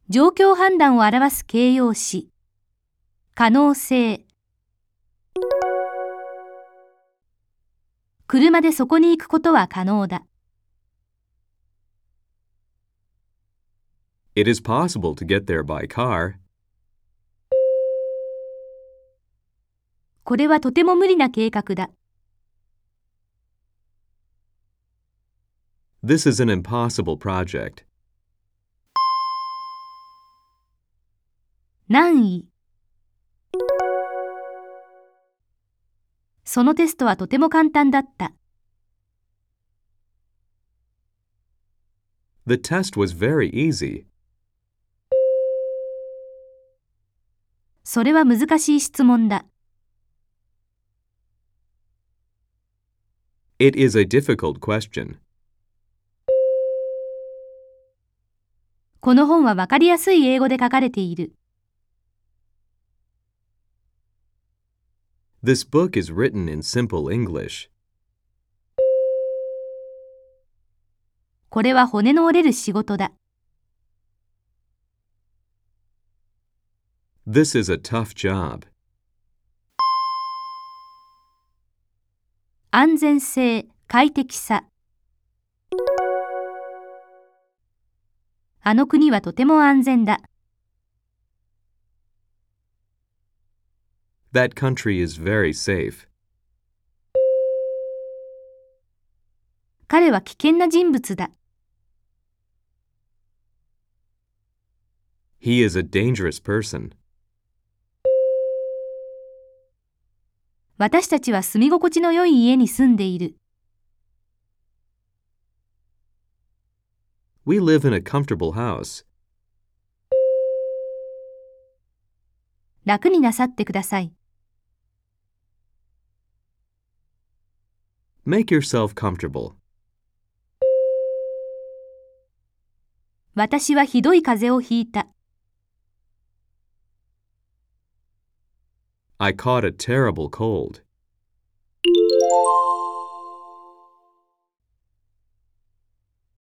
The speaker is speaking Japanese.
状況判断を表す形容詞。可能性。車でそこに行くことは可能だ。 It is possible to get there by car. これはとても無理な計画だ。 This is an impossible project. 難易。そのテストはとても簡単だった。 The test was very easy. それは難しい質問だ。 It is a difficult question. この本はわかりやすい英語で書かれている。 This book is written in simple English. これは骨の折れる仕事だ。 This is a tough job. 安全性、快適さ。あの国はとても安全だ。 That country is very safe. 彼は危険な人物だ。 He is a dangerous person. 私たちは住み心地の良い家に住んでいる。 We live in a comfortable house. 楽になさってください。 Make yourself comfortable. 私はひどい風邪をひいた。 I caught a terrible cold.